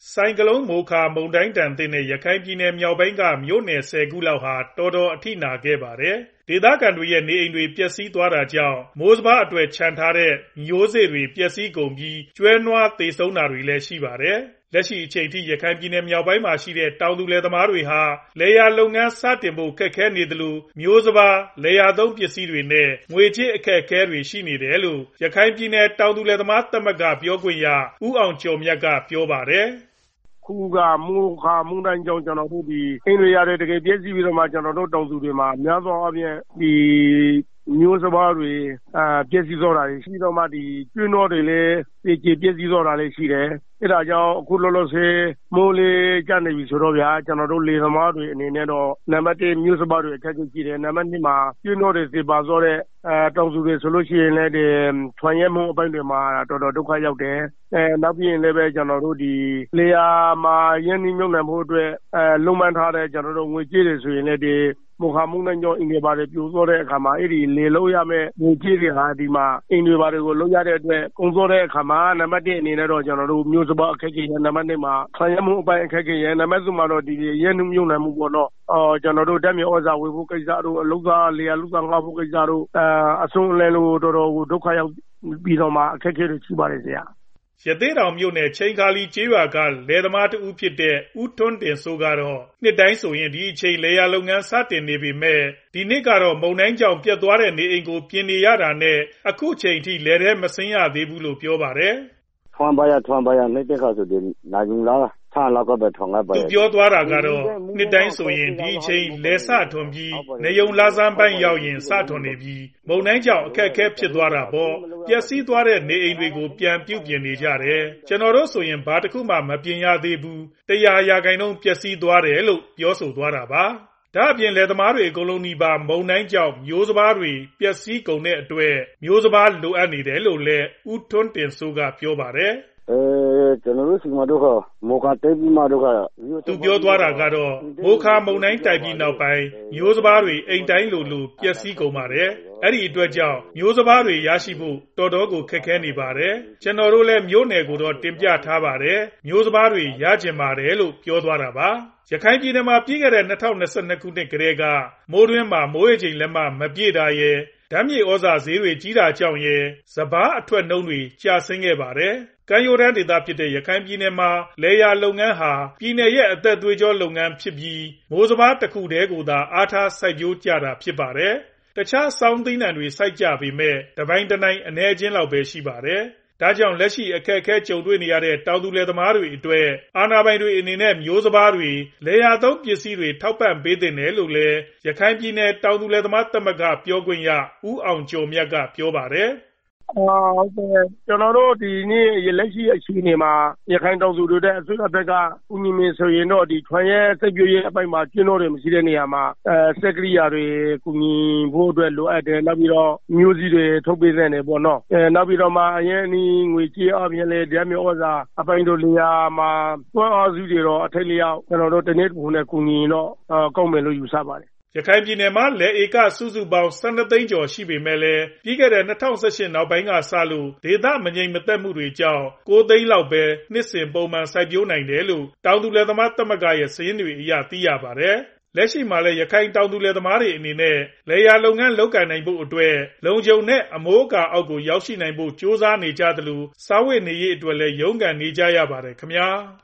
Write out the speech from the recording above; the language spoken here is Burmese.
ဆိုင်ကလုန်းမိုခါမုန်တိုင်းဒဏ်သင့်တဲ့ရခိုင်ပြည်နယ်မြောက်ပိုင်းကမြို့နယ်10 ခုလောက်ဟာတော်တော်အထိနာခဲ့ပါတယ်။ ဒေသခံတွေရဲ့နေအိမ်တွေပျက်စီးသွားတာကြောင့်မိုးစပါးအတွက်ချန်ထားတဲ့မျိုးစေ့တွေပျက်စီးကုန်ပြီးကျွဲနွားသေဆုံးတာတွေလည်းရှိပါတယ်။ လက်ရှိအချိန်ထိရခိုင်ပြည်နယ်မြောက်ပိုင်းမှာရှိတဲ့တောင်သူလယ်သမားတွေဟာလယ်ယာလုပ်ငန်းစတင်ဖို့ခက်ခဲနေသလိုမျိုးစပါးလယ်ယာသုံးပစ္စည်းတွေနဲ့ငွေကြေးအခက်အခဲတွေရှိနေတယ်လို့ရခိုင်ပြည်နယ်တောင်သူလယ်သမားသမဂ္ဂပြောခွင့်ရဦးအောင်ကျော်မြတ်ကပြောပါတယ်။ခုကမိုးခါမုန်တိုင်းကြောင့်ကျွန်တော်တို့ဒီအိမ်တွေရတယ်တကယ်ပျက်စီးပြီးတော့မှကျွန်တော်တို့တောင်သူတွေမှာများသောအားဖြင့်ဒီမျိုးစပါးတွေပျက်စီးသွားတာရှိတော့မှဒီကျွေးနွားတွေလည်းပျက်စီးသွားတာလည်းရှိတယ်အဲဒါကြောင့်အခုလောလောဆယ်မိုးလေးကျနေပြီဆိုတော့ဗျာကျွန်တော်တို့လေသမားတွေအနေနဲ့တော့နံပါတ်1မျိုးစပါးတွေအခက်အခဲရှိတယ်နံပါတ်2မှာကျွေးနွားတွေသေပါသွားတဲ့တောင်သူတွေဆိုလို့ရှိရင်လည်းဒီထွန်ရဲမှုအပိုင်းတွေမှာတော်တော်ဒုက္ခရောက်တယ်နောက်ပြီးရင်လည်းပဲကျွန်တော်တို့ဒီလေယာမှာရင်းနှီးမြှုပ်နှံမှုအတွက်လုံမှန်းထားတဲ့ကျွန်တော်တို့ငွေကြေးတွေဆိုရင်လည်းဒီမိုခါမုန်တိုင်းကြောင့်အင်တွေပါတယ်ပြိုသွားတဲ့အခါမှာအဲ့ဒီလေလို့ရမဲ့ငွေကြေးတွေဟာဒီမှာအင်တွေပါတယ်ကိုလောက်ရတဲ့အတွက်ကုန်သွားတဲ့အခါမှာနံပါတ်1အနေနဲ့တော့ကျွန်တော်တို့မျိုးစပါးအခက်အခဲရနံပါတ်2မှာဆံရမှုအပိုင်းအခက်အခဲရနံပါတ်3မှာတော့ဒီရင်းနှီးမြှုပ်နှံမှုပေါ့နော်ကျွန်တော်တို့ဓာတ်မြေဩဇာဝယ်ဖို့ကိစ္စတို့အလုပ်သားလေယာလုပ်သားငှားဖို့ကိစ္စတို့အဆုံးအလင်းလို့တော်တော်ဒုက္ခရောက်ပြီးတော့မှအခက်အခဲတွေရှိပါတယ်ဆရာရသေ့တောင်မြို့နယ်ချိန်ခါလီကျေးရွာကလယ်သမားတဦးဖြစ်တဲ့ဦးထွန်းတင်စိုးကတော့နှစ်တိုင်းဆိုရင်ဒီအချိန်လယ်ယာလုပ်ငန်းစတင်နေပေမဲ့ဒီနှစ်ကတော့မုန်တိုင်းကြောင့်ပျက်သွားတဲ့နေအိမ်ကိုပြင်နေရတာနဲ့အခုချိန်ထိလယ်ထဲမဆင်းရသေးဘူးလို့ပြောပါတယ်ထွန်ပါရနေတဲ့ခါဆိုဒီနာဂျုံလာဆာလာကပဲထွန်ပါရသူပြောသွားတာကတော့နှစ်တိုင်းဆိုရင်ဒီအချိန်လယ်စထွန်ပြီးနေုံလာစမ်းပိုင်းရောက်ရင်စထွန်နေပြီးမုန်တိုင်းကြောင့်အခက်အခဲဖြစ်သွားတာပေါ့ပျက်စီးသွားတဲ့နေအိမ်တွေကိုပြန်ပြုပြင်နေကြတယ်ကျွန်တော်တို့ဆိုရင်ဘာတစ်ခုမှမပြင်ရသေးဘူး100% ပျက်စီးသွားတယ်လို့ပြောဆိုသွားတာပါဒါအပြင်လယ်သမားတွေအကုန်လုံးဒီပါမုန်တိုင်းကြောင့်မျိုးစပါးတွေပျက်စီးကုန်တဲ့အတွက်မျိုးစပါးလိုအပ်နေတယ်လို့လည်းဦးထွန်းတင်စိုးကပြောပါတယ်ကျွန်တော်တို့စီမတို့ကမိုခါတိုက်ပြီးမှတို့ကသူပြောသွားတာကတော့မိုခါမုန်တိုင်းတိုက်ပြီးနောက်ပိုင်းမျိုးစပါးတွေအိမ်တိုင်းလိုပျက်စီးကုန်ပါတယ်အဲ့ဒီအတွက်ကြောင့်မျိုးစပါးတွေရရှိဖို့တော်တော်ကိုခက်ခဲနေပါတယ်ကျွန်တော်တို့လည်းမျိုးနယ်ကိုတော့တင်ပြထားပါတယ်မျိုးစပါးတွေရကျင်ပါတယ်လို့ပြောသွားတာပါရခိုင်ပြည်နယ်မှာပြီးခဲ့တဲ့2022ခုနှစ်ကတည်းကမိုးတွင်းမှာမိုးရေချိန်လက်မမပြည့်တာရယ်ဓာတ်မြေဩဇာဈေးတွေကြီးတာကြောင့်ရယ်စပါးအထွက်နှုန်းတွေကျဆင်းခဲ့ပါတယ်ကမ်းရိုးတန်းဒေသဖြစ်တဲ့ရခိုင်ပြည်နယ်မှာလယ်ယာလုပ်ငန်းဟာပြည်နယ်ရဲ့အသက်သွေးကြောလုပ်ငန်းဖြစ်ပြီးမိုးစပါးတစ်ခုတည်းကိုသာအားထားစိုက်ပျိုးကြတာဖြစ်ပါတယ်တခြားစောင်းသီးနှံတွေစိုက်ကြပေမဲ့တပိုင်းတနိုင်အနည်းချင်းလောက်ပဲရှိပါတယ်ဒါကြောင့်လက်ရှိအခက်အခဲကြုံတွေ့နေရတဲ့တောင်သူလယ်သမားတွေအတွက်အာဏာပိုင်တွေအနေနဲ့မျိုးစပါးတွေလယ်ယာသုံးပစ္စည်းတွေထောက်ပံ့ပေးသင့်တယ်လို့လည်းရခိုင်ပြည်နယ်တောင်သူလယ်သမားသမဂ္ဂပြောခွင့်ရဦးအောင်ကျော်မြတ်ကပြောပါတယ်ဟုတ်ကဲ့ကျွန်တော်တို့ဒီနေ့လက်ရှိအခြေအနေမှာရခိုင်တောင်သူတွေတဲ့အစိုးရဘက်ကဦးညီမင်းဆိုရင်တော့ဒီထွန်ရဲစိတ်ပြည့်ရဲ့အပိုင်းမှာကျင်းတော်တွေမရှိတဲ့နေရာမှာစက်ကရိယာတွေကူညီဖို့အတွက်လိုအပ်တယ်နောက်ပြီးတော့မျိုးစည်းတွေထုတ်ပေးတဲ့နေပေါ့နော်နောက်ပြီးတော့မှအရင်နီးငွေကြေးအပြင်လေဓာတ်မြေဩဇာအပိုင်းတို့နေရာမှာတွန်းအားစုတွေတော့အထက်လျောက်ကျွန်တော်တို့တနေ့တစ်ခုနဲ့ကူညီတော့ကောင်းမယ်လို့ယူဆပါတယ်ရခိုင်ပြည်နယ်မှာလယ်ဧကစုစုပေါင်း12သိန်းကျော်ရှိပေမဲ့လည်းပြီးခဲ့တဲ့2018နောက်ပိုင်းကစလို့ဒေသမငြိမ်မသက်မှုတွေကြောင့်9သိန်းလောက်ပဲနှစ်စဉ်ပုံမှန်စိုက်ပျိုးနိုင်တယ်လို့တောင်သူလယ်သမားသမဂ္ဂရဲ့စာရင်းတွေအရသိရပါတယ်လက်ရှိမှာလည်းရခိုင်တောင်သူလယ်သမားတွေအနေနဲ့လယ်ယာလုပ်ငန်းလုပ်ကိုင်နိုင်ဖို့အတွက်လုံခြုံတဲ့ အမိုးအကာအောက်ကိုရောက်ရှိနိုင်ဖို့ကြိုးစားနေကြသလိုစားဝတ်နေရေးအတွက်လည်းရုန်းကန်နေကြရပါတယ်ခင်ဗျာ